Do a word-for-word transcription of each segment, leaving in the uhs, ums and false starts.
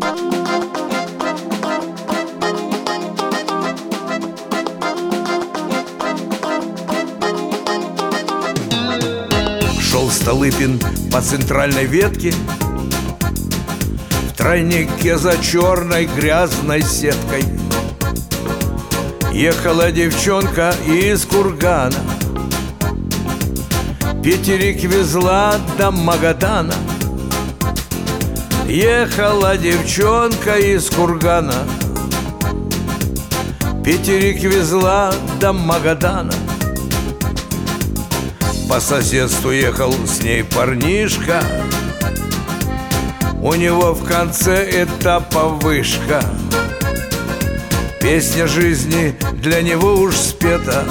Шел Столыпин по центральной ветке в тройнике за черной грязной сеткой. Ехала девчонка из Кургана, Петерик везла до Магадана. Ехала девчонка из Кургана, Петерик везла до Магадана. По соседству ехал с ней парнишка, у него в конце этапа вышка. Песня жизни для него уж спета,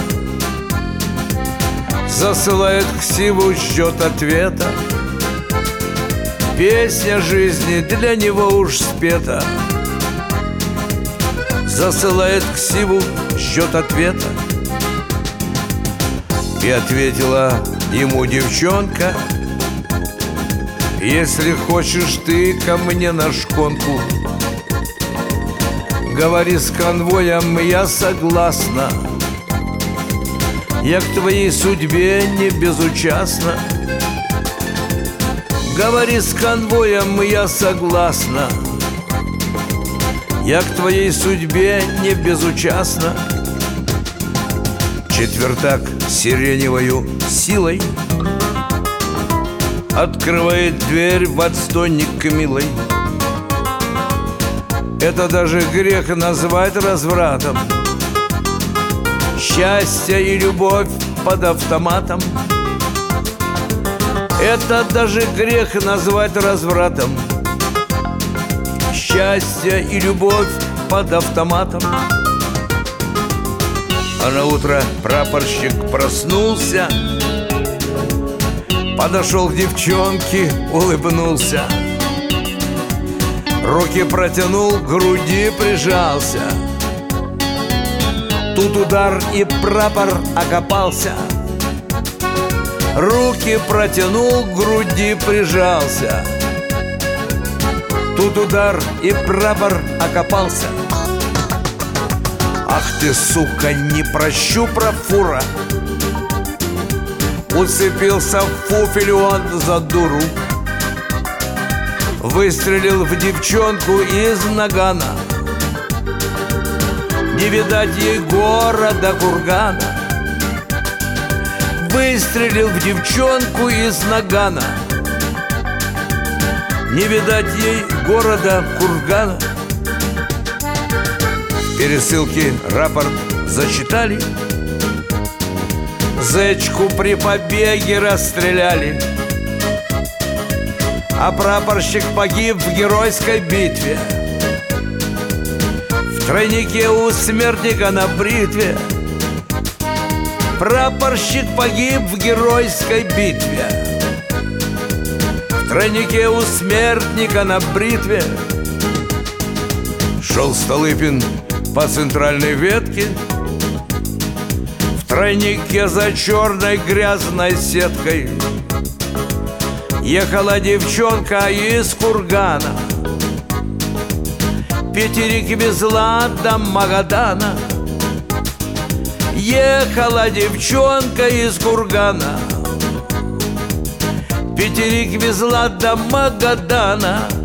засылает ксиву, ждет ответа. Песня жизни для него уж спета, засылает ксиву, ждет ответа. И ответила ему девчонка: если хочешь ты ко мне на шконку, говори с конвоем, я согласна. Я к твоей судьбе не безучастна. Говори с конвоем, я согласна. Я к твоей судьбе не безучастна. Четвертак сиреневою силой открывает дверь в отстойник к милой. Это даже грех назвать развратом. Счастье и любовь под автоматом. Это даже грех назвать развратом. Счастье и любовь под автоматом. А на утро прапорщик проснулся, подошел к девчонке, улыбнулся, руки протянул, к груди прижался. Тут удар, и прапор окопался. Руки протянул, к груди прижался. Тут удар, и прапор окопался. Ах ты, сука, не прощу, профура! Уцепился в фуфель он за дуру. Выстрелил в девчонку из нагана. Не видать ей города Кургана. Выстрелил в девчонку из нагана. Не видать ей города Кургана. В пересылке рапорт зачитали. Зечку при побеге расстреляли, а прапорщик погиб в геройской битве. В тройнике у смертника на бритве. Прапорщик погиб в геройской битве. В тройнике у смертника на бритве. Шел Столыпин по центральной ветке в тройнике за черной грязной сеткой. Ехала девчонка из Кургана, Петерик везла до Магадана. Ехала девчонка из Кургана, Петерик везла до Магадана.